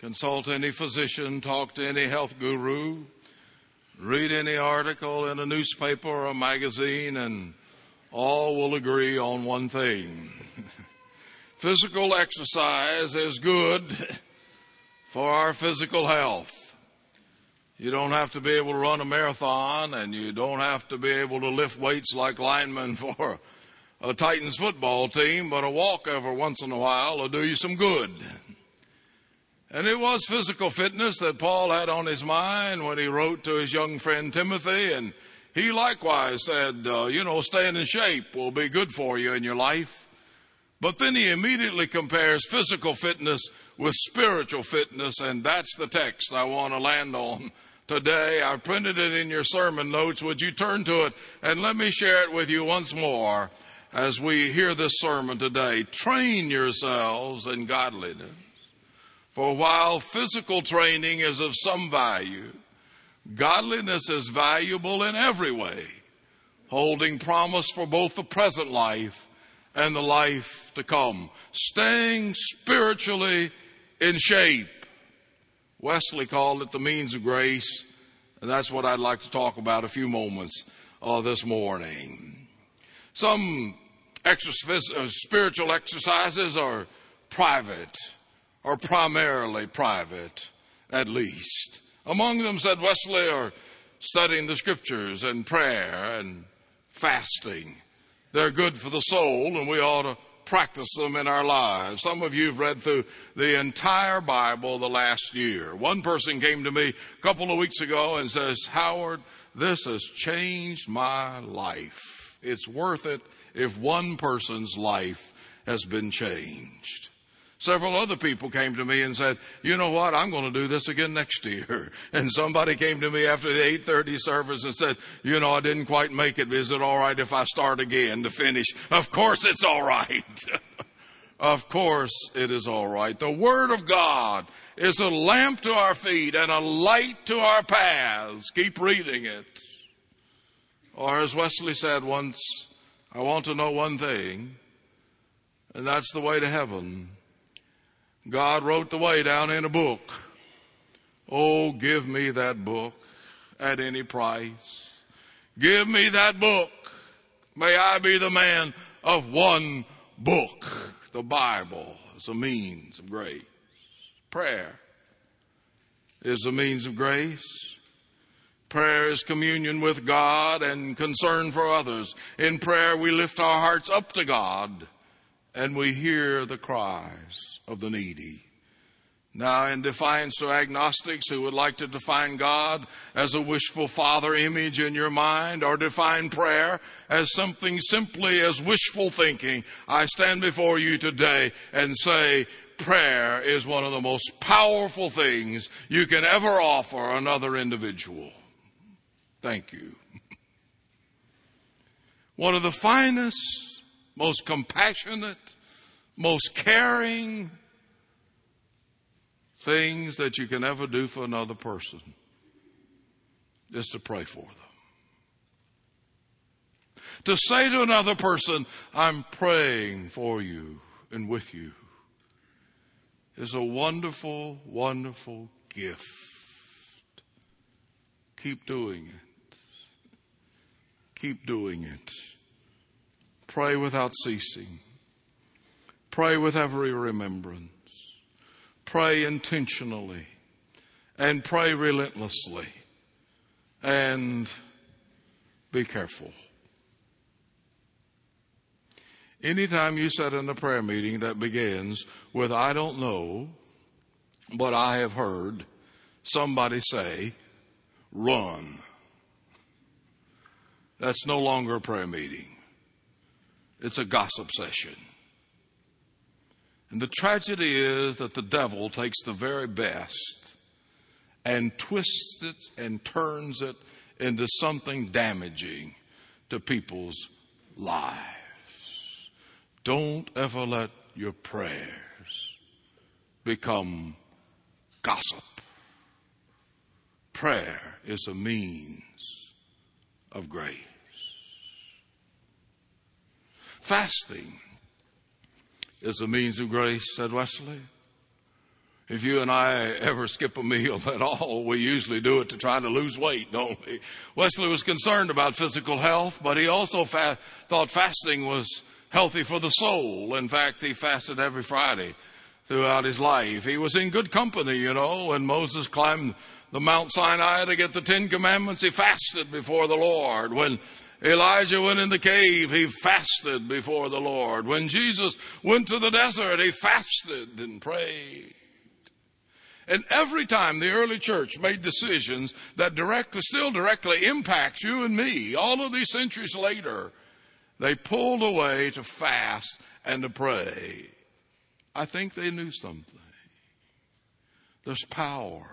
consult any physician, talk to any health guru, read any article in a newspaper or a magazine, and all will agree on one thing. Physical exercise is good for our physical health. You don't have to be able to run a marathon, and you don't have to be able to lift weights like linemen for a Titans football team, but a walk every once in a while will do you some good. And it was physical fitness that Paul had on his mind when he wrote to his young friend Timothy, and he likewise said, staying in shape will be good for you in your life. But then he immediately compares physical fitness with spiritual fitness, and that's the text I want to land on today. I printed it in your sermon notes. Would you turn to it and let me share it with you once more as we hear this sermon today. Train yourselves in godliness. For while physical training is of some value, godliness is valuable in every way, holding promise for both the present life and the life to come. Staying spiritually in shape. Wesley called it the means of grace, and that's what I'd like to talk about a few moments this morning. Some spiritual exercises are private, or primarily private, at least. Among them, said Wesley, are studying the scriptures and prayer and fasting. They're good for the soul, and we ought to practice them in our lives. Some of you have read through the entire Bible the last year. One person came to me a couple of weeks ago and says, Howard, this has changed my life. It's worth it if one person's life has been changed. Several other people came to me and said, you know what, I'm going to do this again next year. And somebody came to me after the 8:30 service and said, I didn't quite make it. Is it all right if I start again to finish? Of course it's all right. Of course it is all right. The Word of God is a lamp to our feet and a light to our paths. Keep reading it. Or as Wesley said once, I want to know one thing, and that's the way to heaven. God wrote the way down in a book. Oh, give me that book at any price. Give me that book. May I be the man of one book. The Bible is a means of grace. Prayer is a means of grace. Prayer is communion with God and concern for others. In prayer, we lift our hearts up to God and we hear the cries of the needy. Now, in defiance to agnostics who would like to define God as a wishful father image in your mind or define prayer as something simply as wishful thinking, I stand before you today and say prayer is one of the most powerful things you can ever offer another individual. Thank you. One of the finest, most compassionate, most caring things that you can ever do for another person is to pray for them. To say to another person, I'm praying for you and with you, is a wonderful, wonderful gift. Keep doing it. Keep doing it. Pray without ceasing. Pray with every remembrance. Pray intentionally. And pray relentlessly. And be careful. Anytime you sit in a prayer meeting that begins with, I don't know, but I have heard somebody say, run. That's no longer a prayer meeting. It's a gossip session. And the tragedy is that the devil takes the very best and twists it and turns it into something damaging to people's lives. Don't ever let your prayers become gossip. Prayer is a means of grace. Fasting is a means of grace, said Wesley. If you and I ever skip a meal at all, we usually do it to try to lose weight, don't we? Wesley was concerned about physical health, but he also thought fasting was healthy for the soul. In fact, he fasted every Friday throughout his life. He was in good company, when Moses climbed the Mount Sinai to get the 10 Commandments. He fasted before the Lord. When Elijah went in the cave, he fasted before the Lord. When Jesus went to the desert, he fasted and prayed. And every time the early church made decisions that still directly impacts you and me, all of these centuries later, they pulled away to fast and to pray. I think they knew something. There's power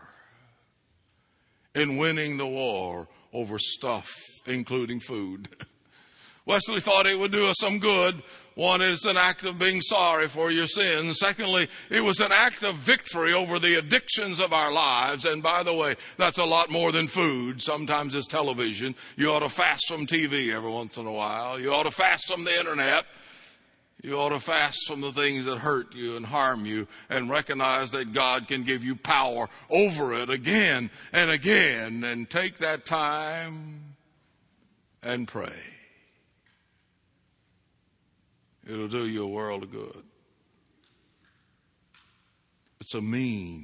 in winning the war over stuff, including food. Wesley thought it would do us some good. One is an act of being sorry for your sins. Secondly, it was an act of victory over the addictions of our lives. And by the way, that's a lot more than food. Sometimes it's television. You ought to fast from TV every once in a while. You ought to fast from the internet. You ought to fast from the things that hurt you and harm you and recognize that God can give you power over it again and again, and take that time and pray. It'll do you a world of good. It's a means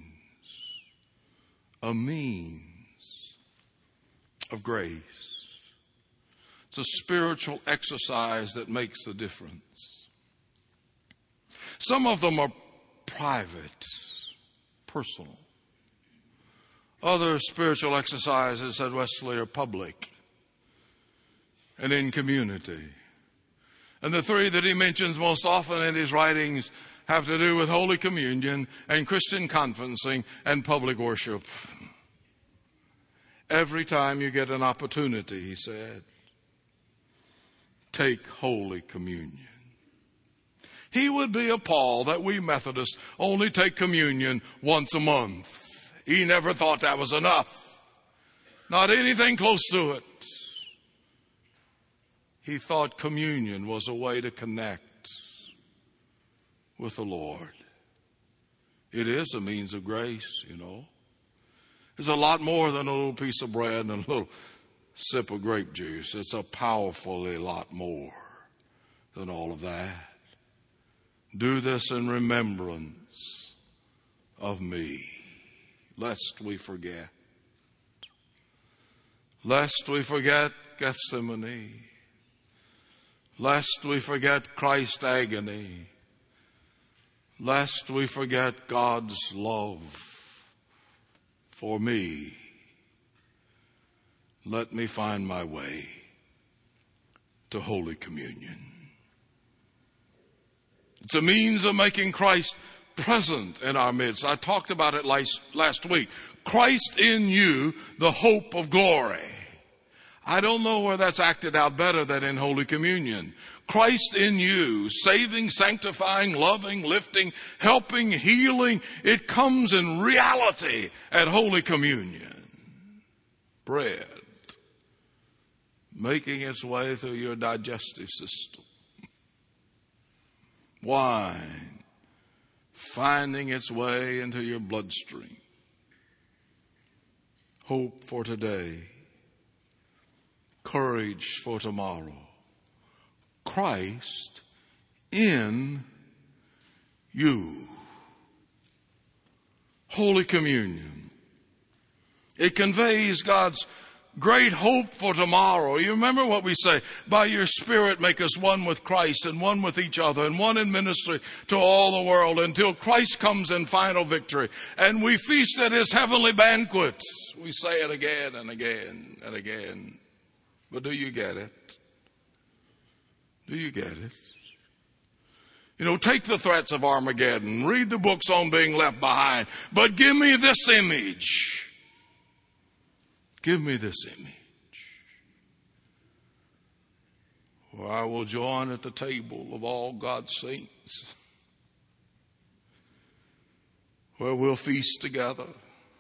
of grace. It's a spiritual exercise that makes the difference. Some of them are private, personal. Other spiritual exercises, said Wesley, are public and in community. And the three that he mentions most often in his writings have to do with Holy Communion and Christian conferencing and public worship. Every time you get an opportunity, he said, take Holy Communion. He would be appalled that we Methodists only take communion once a month. He never thought that was enough. Not anything close to it. He thought communion was a way to connect with the Lord. It is a means of grace, It's a lot more than a little piece of bread and a little sip of grape juice. It's a powerfully lot more than all of that. Do this in remembrance of me, lest we forget. Lest we forget Gethsemane. Lest we forget Christ's agony. Lest we forget God's love for me. Let me find my way to Holy Communion. It's a means of making Christ present in our midst. I talked about it last week. Christ in you, the hope of glory. I don't know where that's acted out better than in Holy Communion. Christ in you, saving, sanctifying, loving, lifting, helping, healing. It comes in reality at Holy Communion. Bread, making its way through your digestive system. Wine, finding its way into your bloodstream. Hope for today. Courage for tomorrow. Christ in you. Holy Communion. It conveys God's great hope for tomorrow. You remember what we say, by your Spirit make us one with Christ and one with each other and one in ministry to all the world until Christ comes in final victory. And we feast at his heavenly banquets. We say it again and again and again. But do you get it? Do you get it? Take the threats of Armageddon. Read the books on being left behind. But give me this image. Give me this image. Where I will join at the table of all God's saints. Where we'll feast together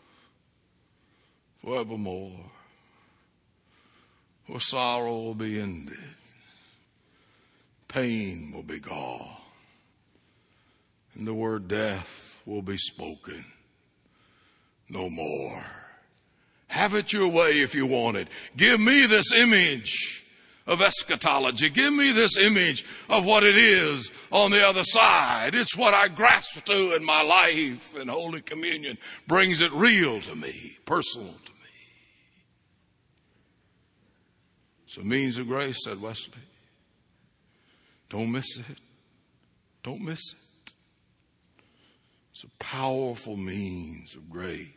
forevermore. Where sorrow will be ended. Pain will be gone. And the word death will be spoken no more. Have it your way if you want it. Give me this image of eschatology. Give me this image of what it is on the other side. It's what I grasp to in my life, and Holy Communion brings it real to me, personal to me. It's a means of grace, said Wesley. Don't miss it. Don't miss it. It's a powerful means of grace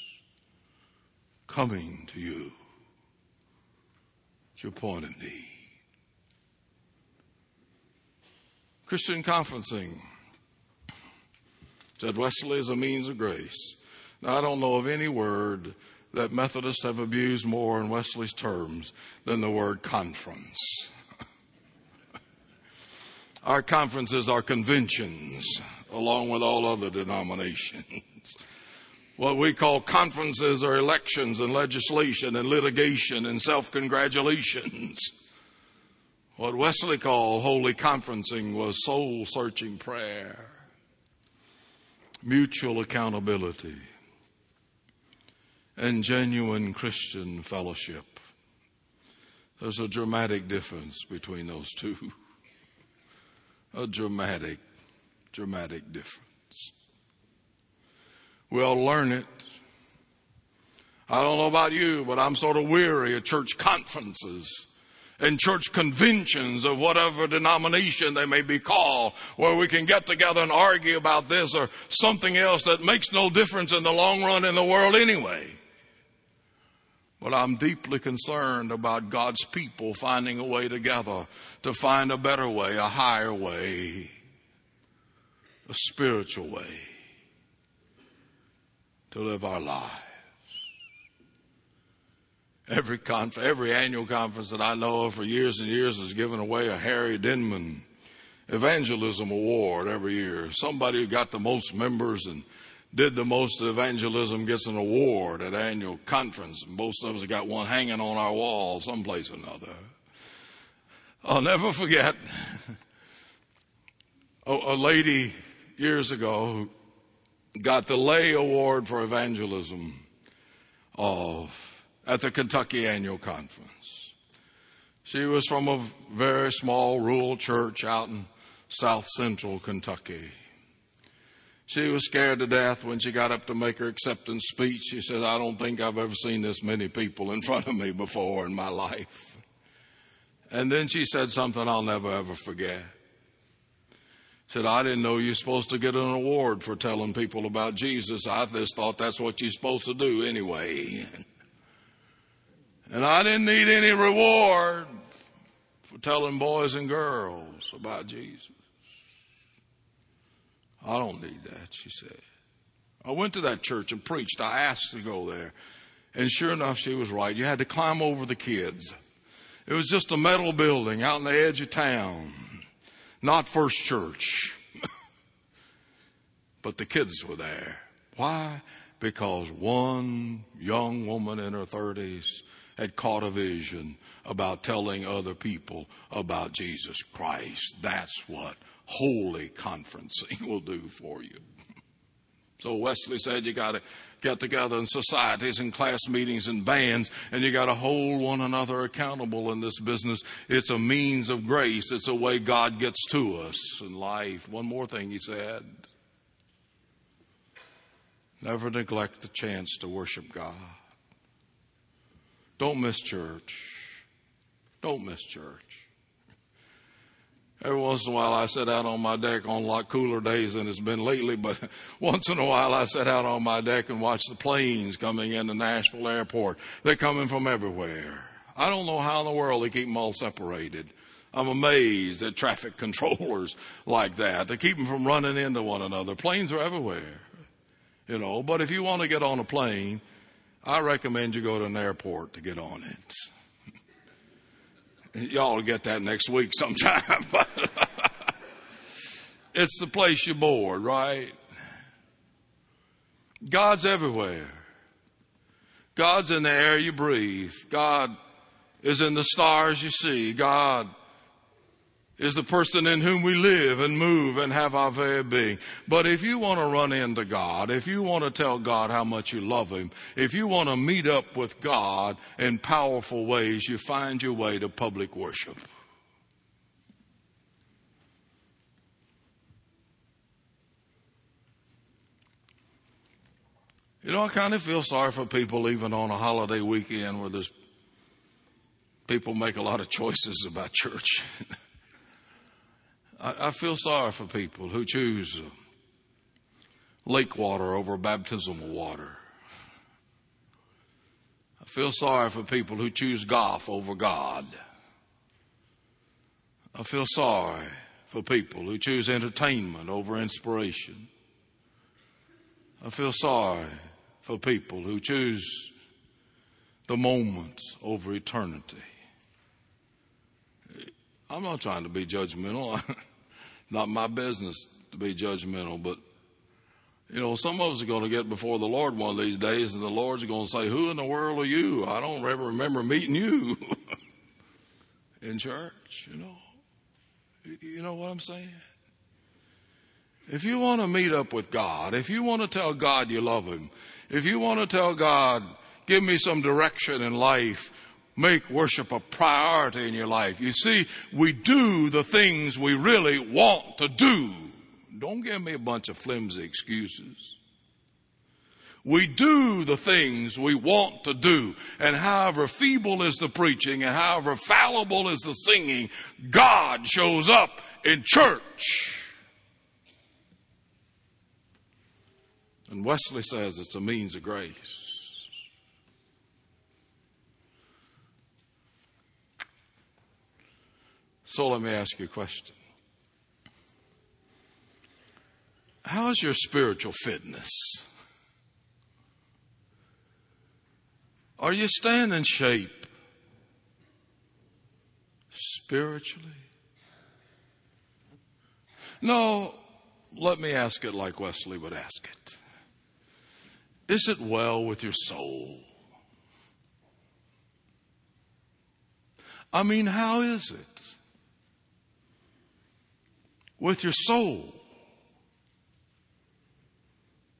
coming to you at your point of need. Christian conferencing, said Wesley, is a means of grace. Now, I don't know of any word that Methodists have abused more in Wesley's terms than the word conference. Our conferences are conventions, along with all other denominations. What we call conferences are elections and legislation and litigation and self-congratulations. What Wesley called holy conferencing was soul-searching prayer, mutual accountability, and genuine Christian fellowship. There's a dramatic difference between those two. A dramatic difference. We'll learn it. I don't know about you, but I'm sort of weary of church conferences and church conventions of whatever denomination they may be called, where we can get together and argue about this or something else that makes no difference in the long run in the world anyway. But I'm deeply concerned about God's people finding a way together to find a better way, a higher way, a spiritual way to live our lives. Every annual conference that I know of for years and years has given away a Harry Denman Evangelism Award every year. Somebody who got the most members and did the most evangelism gets an award at annual conference. Most of us have got one hanging on our wall someplace or another. I'll never forget a lady years ago who got the Lay Award for Evangelism at the Kentucky Annual Conference. She was from a very small rural church out in south central Kentucky. She was scared to death when she got up to make her acceptance speech. She said, I don't think I've ever seen this many people in front of me before in my life. And then she said something I'll never ever forget. She said, I didn't know you're supposed to get an award for telling people about Jesus. I just thought that's what you're supposed to do anyway. And I didn't need any reward for telling boys and girls about Jesus. I don't need that, she said. I went to that church and preached. I asked to go there. And sure enough, she was right. You had to climb over the kids. It was just a metal building out on the edge of town. Not First Church. But the kids were there. Why? Because one young woman in her 30s had caught a vision about telling other people about Jesus Christ. That's what holy conferencing will do for you. So Wesley said you got to get together in societies and class meetings and bands, and you got to hold one another accountable in this business. It's a means of grace. It's a way God gets to us in life. One more thing he said. Never neglect the chance to worship God. Don't miss church. Don't miss church. Every once in a while I sit out on my deck on a lot cooler days than it's been lately, but once in a while I sit out on my deck and watch the planes coming into Nashville Airport. They're coming from everywhere. I don't know how in the world they keep them all separated. I'm amazed at traffic controllers like that. They keep them from running into one another. Planes are everywhere, but if you want to get on a plane, I recommend you go to an airport to get on it. Y'all will get that next week sometime. It's the place you board, right? God's everywhere. God's in the air you breathe. God is in the stars you see. God is the person in whom we live and move and have our very being. But if you want to run into God, if you want to tell God how much you love Him, if you want to meet up with God in powerful ways, you find your way to public worship. You know, I kind of feel sorry for people even on a holiday weekend where there's people make a lot of choices about church. I feel sorry for people who choose lake water over baptismal water. I feel sorry for people who choose golf over God. I feel sorry for people who choose entertainment over inspiration. I feel sorry for people who choose the moments over eternity. I'm not trying to be judgmental. Not my business to be judgmental, but, you know, some of us are going to get before the Lord one of these days, and the Lord's going to say, who in the world are you? I don't ever remember meeting you in church, you know. You know what I'm saying? If you want to meet up with God, if you want to tell God you love Him, if you want to tell God, give me some direction in life, make worship a priority in your life. You see, we do the things we really want to do. Don't give me a bunch of flimsy excuses. We do the things we want to do. And however feeble is the preaching and however fallible is the singing, God shows up in church. And Wesley says it's a means of grace. So let me ask you a question. How's your spiritual fitness? Are you staying in shape spiritually? No, let me ask it like Wesley would ask it. Is it well with your soul? I mean, how is it with your soul?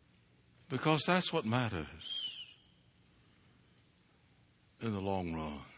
Because that's what matters in the long run.